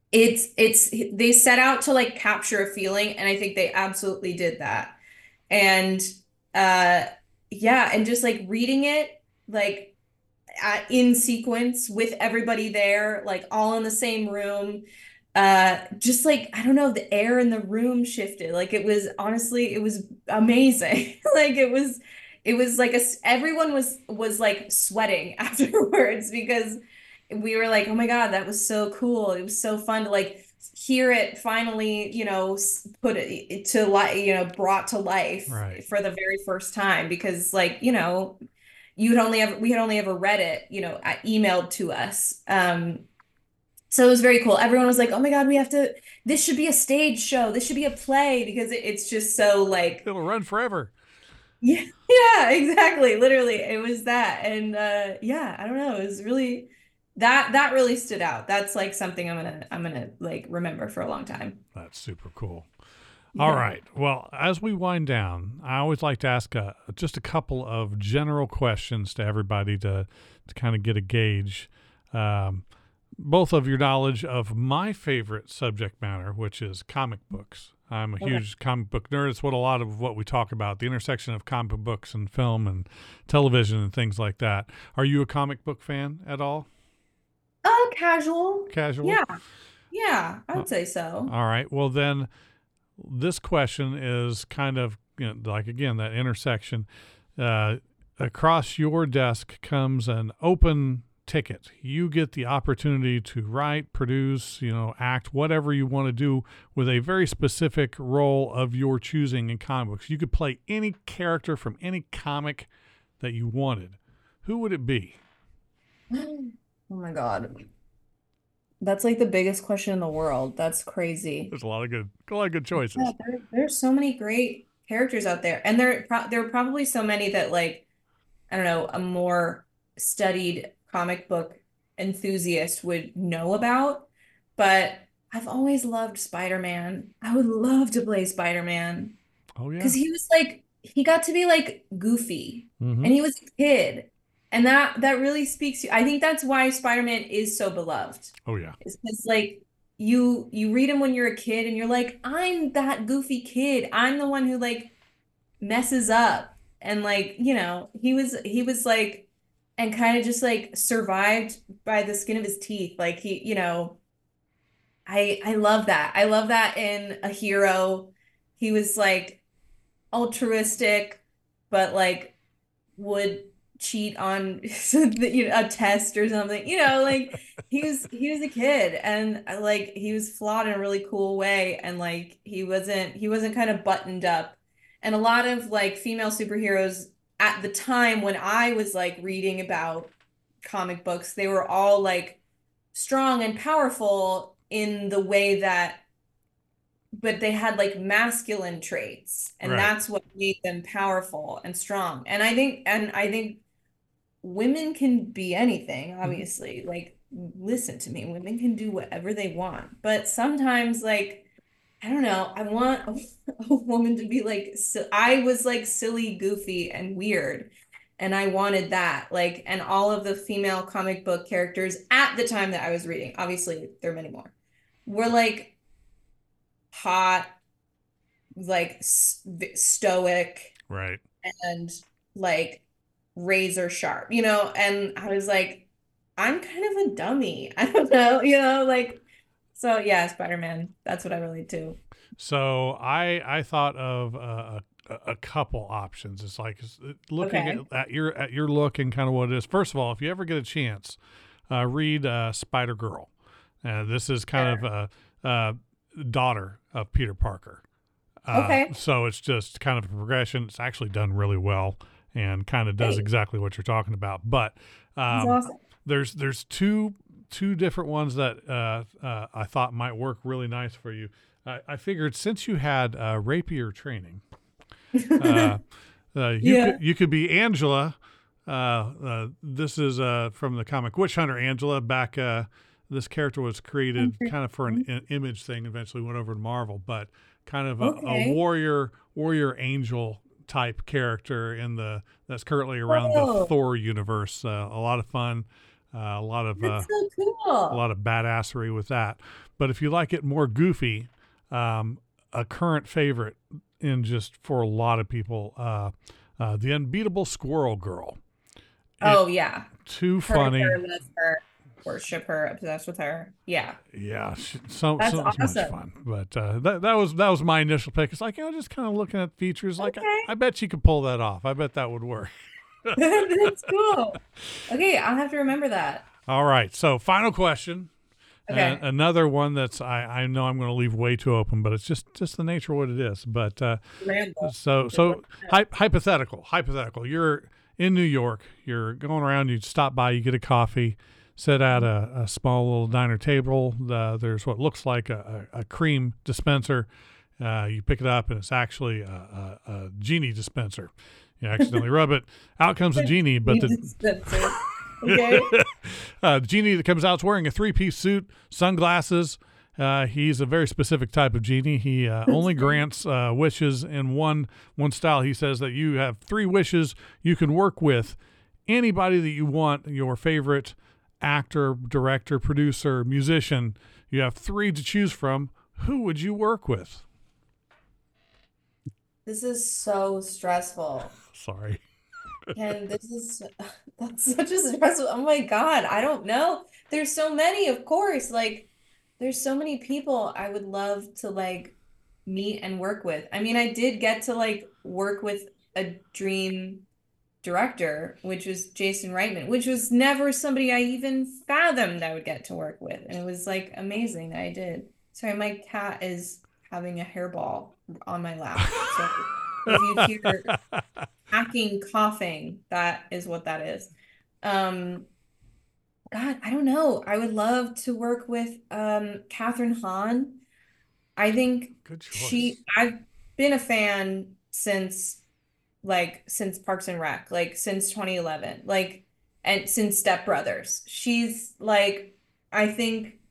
it's it's they set out to like capture a feeling, and I think they absolutely did that. And uh yeah, and just like reading it like at, in sequence with everybody there, like all in the same room. Uh, just like I don't know, the air in the room shifted. Like it was honestly, it was amazing. Like it was, it was like a, s- everyone was was like sweating afterwards because we were like, oh my God, that was so cool. It was so fun to like hear it finally, you know, s- put it to life, you know, brought to life Right. for the very first time because like, you know, you'd only ever we had only ever read it, you know, uh, emailed to us. Um, so it was very cool. Everyone was like, "Oh my God, we have to. This should be a stage show. This should be a play because it, it's just so like, It'll run forever. yeah, yeah, exactly. Literally, it was that, and uh, yeah, I don't know. It was really that that really stood out. That's like something I'm gonna I'm gonna like remember for a long time. That's super cool. All Yeah. right. Well, as we wind down, I always like to ask a, just a couple of general questions to everybody to to kind of get a gauge, um, both of your knowledge of my favorite subject matter, which is comic books. I'm a Okay. huge comic book nerd. It's what a lot of what we talk about, the intersection of comic books and film and television and things like that. Are you a comic book fan at all? Oh, casual. Casual? Yeah, yeah, I Uh, would say so. all right. Well, then this question is kind of, you know, like, again, that intersection. Uh, Across your desk comes an open ticket. You get the opportunity to write, produce, you know, act, whatever you want to do with a very specific role of your choosing in comic books. You could play any character from any comic that you wanted. Who would it be? Oh my God. That's like the biggest question in the world. That's crazy. There's a lot of good, a lot of good Yeah, choices. there, there's so many great characters out there. And there pro there are probably so many that like, I don't know, a more studied comic book enthusiast would know about. But I've always loved Spider-Man. I would love to play Spider-Man Oh yeah. because he was like he got to be like goofy Mm-hmm. and he was a kid. And that that really speaks to I think that's why Spider-Man is so beloved. Oh yeah. It's because like you you read him when you're a kid and you're like, I'm that goofy kid. I'm the one who like messes up. And like, you know, he was he was like and kind of just like survived by the skin of his teeth. Like he, you know, I I love that. I love that in a hero. He was like altruistic, but like would cheat on you know, a test or something. You know, like he was he was a kid and uh, like he was flawed in a really cool way and like he wasn't he wasn't kind of buttoned up. And a lot of like female superheroes at the time when I was like reading about comic books, they were all like strong and powerful in the way that but they had like masculine traits and Right. that's what made them powerful and strong. And I think and I think women can be anything, Mm-hmm. obviously. Like listen to me, women can do whatever they want. But sometimes like I don't know, I want a, a woman to be like si I was like silly, goofy and weird. And I wanted that. Like and all of the female comic book characters at the time that I was reading, obviously there are many more, were like hot, like stoic Right. and like razor sharp, you know? And I was like, I'm kind of a dummy. I don't know, you know, like so yeah, Spider-Man. That's what I relate to. So I I thought of a, a, a couple options. It's like looking at, Okay. at your at your look and kind of what it is. First of all, if you ever get a chance, uh, read uh, Spider Girl. Uh, this is kind of Sure. a, a daughter of Peter Parker. Uh, Okay. so it's just kind of a progression. It's actually done really well and kind of does Hey, exactly what you're talking about. But that's um, awesome. there's there's two two different ones that uh, uh, I thought might work really nice for you. I, I figured since you had uh, rapier training, uh, uh, you Yeah. could you could be Angela. Uh, uh, this is uh, from the comic Witch Hunter Angela. Back, uh, this character was created kind of for an, an image thing. Eventually went over to Marvel, but kind of a, a Okay. warrior warrior angel type character in the that's currently around the Oh, Thor universe. Uh, a lot of fun, uh, a lot of uh, that's so a cool. lot of badassery with that. but if you like it more goofy, um, a current favorite in just for a lot of people, uh, uh, The Unbeatable Squirrel Girl. Oh it, yeah. Too her, funny. Her, love her, worship her, obsessed with her. Yeah. Yeah. So, That's so awesome. much fun. But uh, that, that was that was my initial pick. It's like, you know, just kind of looking at features. Like, okay. I, I bet she could pull that off. I bet that would work. That's cool. Okay. I'll have to remember that. All right. So final question. Okay. Uh, another one that's I, I know I'm going to leave way too open, but it's just, just the nature of what it is. But uh, so so hy- hypothetical, hypothetical. You're in New York. You're going around. You stop by. You get a coffee. Sit at a, a small little diner table. Uh, there's what looks like a, a, a cream dispenser. Uh, you pick it up, and it's actually a, a, a genie dispenser. You accidentally rub it. Out comes a genie, but the Okay. uh, the genie that comes out is wearing a three-piece suit, sunglasses. Uh, he's a very specific type of genie. He uh, only grants uh, wishes in one one style. He says that you have three wishes. You can work with anybody that you want, your favorite actor, director, producer, musician. You have three to choose from. Who would you work with? This is so stressful. Sorry. And this is, that's such a stressful, oh my God, I don't know. There's so many, of course, like there's so many people I would love to like meet and work with. I mean, I did get to like work with a dream director, which was Jason Reitman, which was never somebody I even fathomed I would get to work with. And it was like amazing that I did. Sorry, my cat is having a hairball on my lap. So if you hear hacking, coughing, that is what that is. Um, God, I don't know. I would love to work with um, Kathryn Hahn. I think Good choice. she, I've been a fan since like since Parks and Rec, like since twenty eleven, like, and since Step Brothers. She's like, I think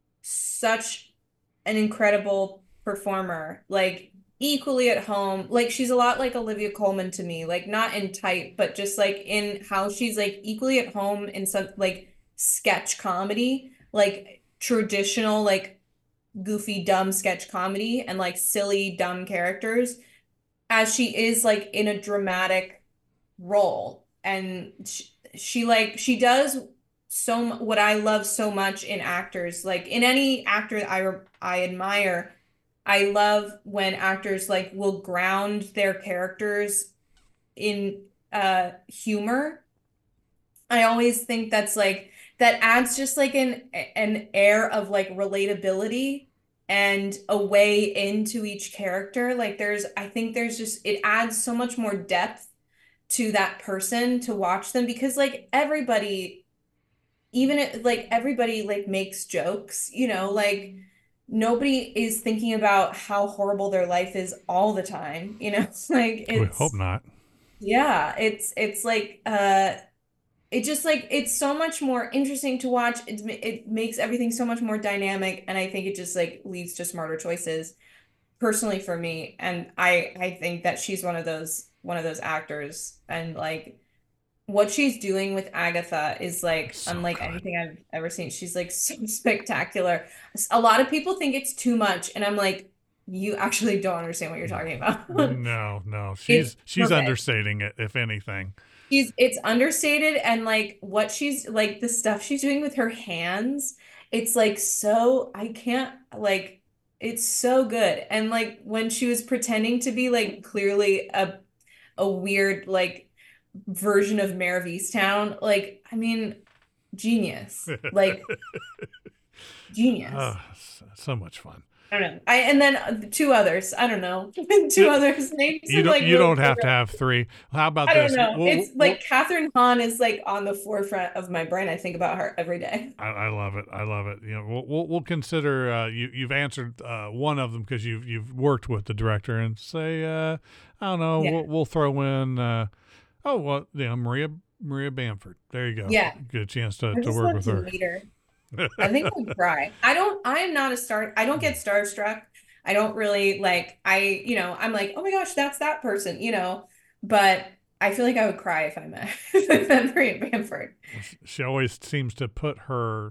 such an incredible performer, like equally at home. Like she's a lot like Olivia Colman to me, like not in type, but just like in how she's like equally at home in some like sketch comedy, like traditional, like goofy, dumb sketch comedy and like silly, dumb characters, as she is like in a dramatic role. And she, she like, she does so m- what I love so much in actors, like in any actor that I, I admire, I love when actors like will ground their characters in uh humor. I always think that's like that adds just like an an air of like relatability and a way into each character. Like there's I think there's just it adds so much more depth to that person to watch them, because like everybody, even it, like everybody like makes jokes, you know, like nobody is thinking about how horrible their life is all the time, you know. Like We it's hope not. yeah, it's it's like uh it just like it's so much more interesting to watch. It it makes everything so much more dynamic, and I think it just like leads to smarter choices personally for me. And I I think that she's one of those one of those actors, and like what she's doing with Agatha is like So unlike good. anything I've ever seen. She's like so spectacular. A lot of people think it's too much, and I'm like, you actually don't understand what you're talking about. No, no. She's It's she's perfect. understating it, if anything. She's it's understated, and like what she's like the stuff she's doing with her hands, it's like so I can't like it's so good. And like when she was pretending to be like clearly a a weird like version of Mare of Easttown, like I mean, genius. Like genius. Oh, so much fun. I don't know. I and then uh, two others. I don't know. Two others names. You don't like you really don't have to have three. How about I don't this? know. We'll, It's we'll, like Kathryn Hahn is like on the forefront of my brain. I think about her every day. I, I love it. I love it. You know, we'll we'll, we'll consider uh, you. You've answered uh, one of them because you've you've worked with the director, and say uh, I don't know. Yeah. We'll, we'll throw in. Uh, oh well, you know, Maria Maria Bamford. There you go. Yeah. Get a chance to, I to just work love with to her. meet her. I think I would cry. I don't. I am not a star. I don't get starstruck. I don't really like. I you know. I'm like, oh my gosh, that's that person. You know. But I feel like I would cry if I met if I met Maria Bamford. She always seems to put her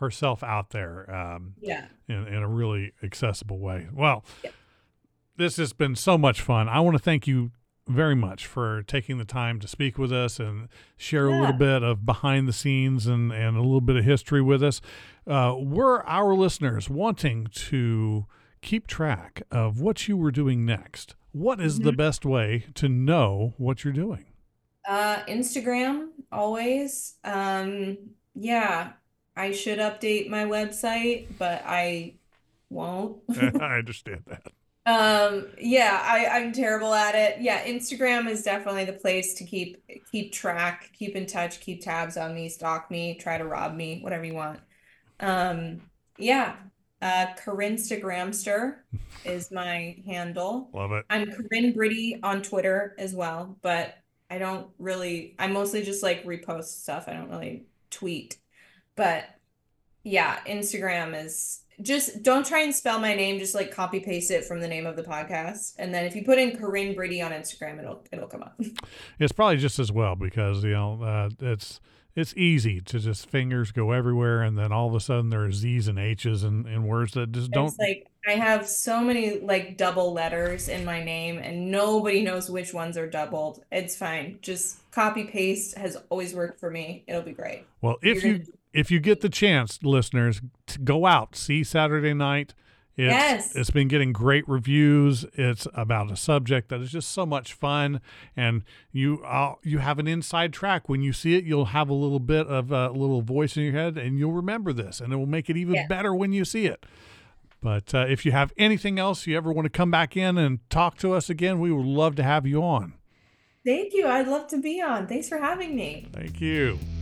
herself out there um, Yeah. in, in a really accessible way. Well, Yeah. this has been so much fun. I want to thank you very much for taking the time to speak with us and share a Yeah. little bit of behind the scenes and, and a little bit of history with us. Uh, were our listeners wanting to keep track of what you were doing next, what is the Mhm. best way to know what you're doing? Uh, Instagram, always. Um, yeah, I should update my website, but I won't. I understand that. Um, yeah, I, I'm terrible at it. Yeah, Instagram is definitely the place to keep keep track, keep in touch, keep tabs on me, stalk me, try to rob me, whatever you want. Um, yeah. Uh, Corinstagramster is my handle. Love it. I'm Corinne Britty on Twitter as well, but I don't really, I mostly just like repost stuff. I don't really tweet. But yeah, Instagram is just don't try and spell my name, just like copy paste it from the name of the podcast. And then if you put in Corinne Britty on Instagram, it'll it'll come up. It's probably just as well because, you know, uh, it's it's easy to just fingers go everywhere and then all of a sudden there are Z's and H's and, and words that just don't. It's like I have so many like double letters in my name and nobody knows which ones are doubled. It's fine. Just copy paste has always worked for me. It'll be great. Well, if You're you gonna- if you get the chance, listeners, to go out, see Saturday Night. It's, Yes. It's been getting great reviews. It's about a subject that is just so much fun, and you uh, you have an inside track. When you see it, you'll have a little bit of a little voice in your head, and you'll remember this, and it will make it even Yeah. better when you see it. But uh, if you have anything else you ever want to come back in and talk to us again, we would love to have you on. Thank you. I'd love to be on. Thanks for having me. Thank you.